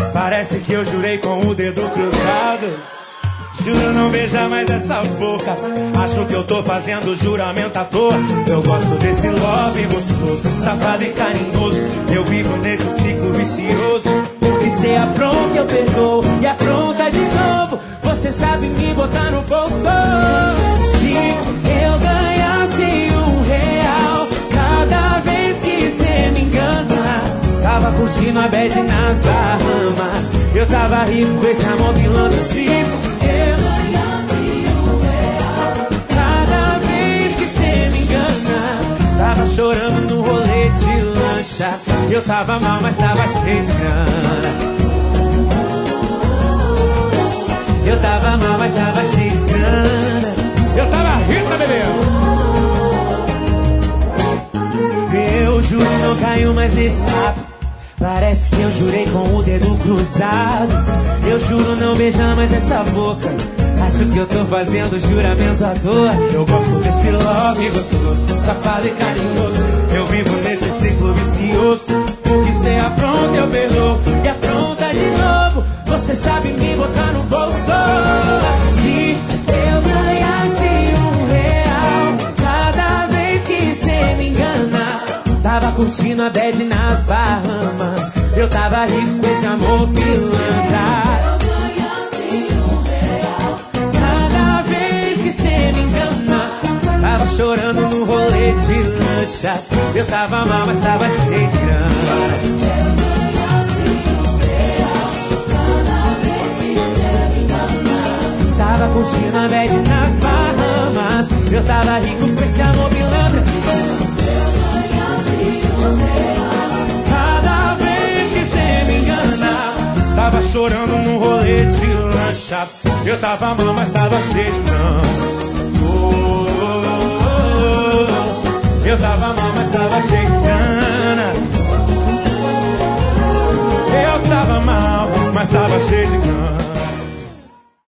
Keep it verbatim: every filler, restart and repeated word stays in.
Parece que eu jurei com o dedo cruzado. Juro não beijar mais essa boca. Acho que eu tô fazendo juramento à toa. Eu gosto desse love gostoso, safado e carinhoso. Eu vivo nesse ciclo vicioso. Porque cê apronta, eu perdoo e apronta de novo. Você sabe me botar no bolso. Se eu ganhasse um real cada vez que cê me engana, tava curtindo a bad nas Bahamas. Eu tava rico com esse amor pilantra. Se eu ganhasse um real cada vez que cê me engana, tava chorando no rolê de lancha. Eu tava mal, mas tava cheio de grana. Eu tava mal, mas tava cheio de grana. Eu tava rica, bebê. Eu juro, não caio mais nesse papo. Parece que eu jurei com o dedo cruzado. Eu juro não beijar mais essa boca. Acho que eu tô fazendo juramento à toa. Eu gosto desse love gostoso, safado e carinhoso. Eu vivo nesse ciclo vicioso. Porque cê apronta, eu perdoo e apronta de novo. Você sabe me botar no bolso. Se eu ganhasse um real cada vez que cê me engana, tava curtindo a bad nas Bahamas. Eu tava rico com esse amor pilantra. Eu ganhasse um real cada vez que cê me engana, tava chorando no rolê de lancha. Eu tava mal, mas tava cheio de grana. Eu ganhasse um real cada vez que cê me engana, tava curtindo a bad nas Bahamas. Eu tava rico com esse amor pilantra. Cada vez que cê me engana, tava chorando no rolê de lancha. Eu tava mal, mas tava cheio de grana. Oh, oh, oh. Eu tava mal, mas tava cheio de grana. Eu tava mal, mas tava cheio de grana.